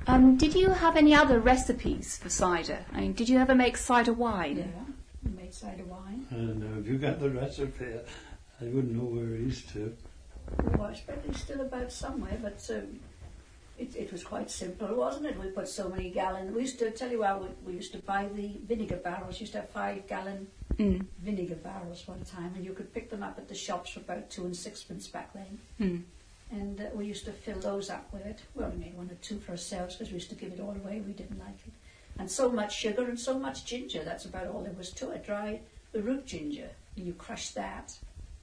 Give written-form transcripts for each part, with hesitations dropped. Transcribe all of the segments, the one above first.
Did you have any other recipes for cider? I mean, did you ever make cider wine? Yeah, we made cider wine. No, if you got the recipe, I wouldn't know where it is to. Oh, I suppose it's still about somewhere, but it was quite simple, wasn't it? We put so many gallons. We used to, tell you how we used to buy the vinegar barrels. We used to have 5-gallon vinegar barrels one time, and you could pick them up at the shops for about 2 and 6pence back then. And we used to fill those up with it. We only made 1 or 2 for ourselves because we used to give it all away. We didn't like it. And so much sugar and so much ginger. That's about all there was to it. The root ginger, and you crush that,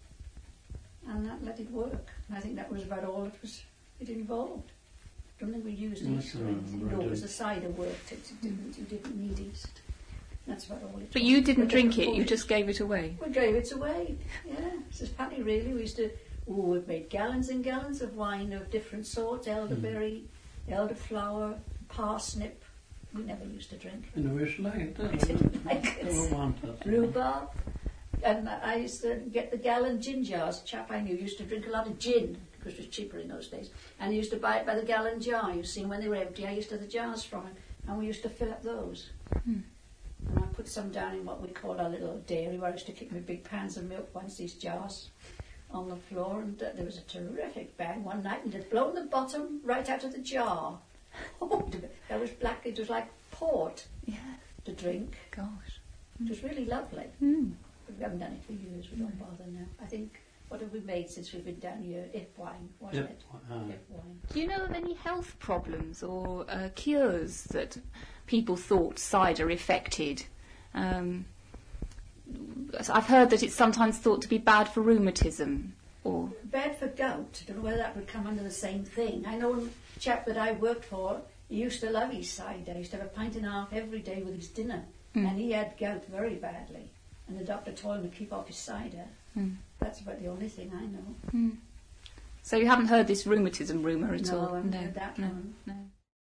and that let it work. And I think that was about all it involved. I don't think we used yeast or anything. No, it was the cider worked. You didn't need yeast. That's about all it was. But you didn't drink it, you just gave it away? We gave it away, yeah. It's just funny, really. We used to... we've made gallons and gallons of wine of different sorts, elderberry, elderflower, parsnip. We never used to drink. And we liked it. We didn't like it. Rhubarb. And I used to get the gallon gin jars. A chap I knew used to drink a lot of gin, because it was cheaper in those days. And he used to buy it by the gallon jar. You see, when they were empty, I used to have the jars from him. And we used to fill up those. And I put some down in what we call our little dairy, where I used to keep my big pans of milk once, these jars, on the floor. And there was a terrific bang one night, and it had blown the bottom right out of the jar. That was black. It was like port to drink. Gosh. It was really lovely. But we haven't done it for years. We don't bother now. I think, what have we made since we've been down here? If wine, wasn't it? If wine. Do you know of any health problems or cures that people thought cider affected? I've heard that it's sometimes thought to be bad for rheumatism. Or bad for gout. I don't know whether that would come under the same thing. I know a chap that I worked for, he used to love his cider. He used to have a pint and a half every day with his dinner. And he had gout very badly. And the doctor told him to keep off his cider. That's about the only thing I know. So you haven't heard this rheumatism rumour at all? No, I haven't heard that one. No.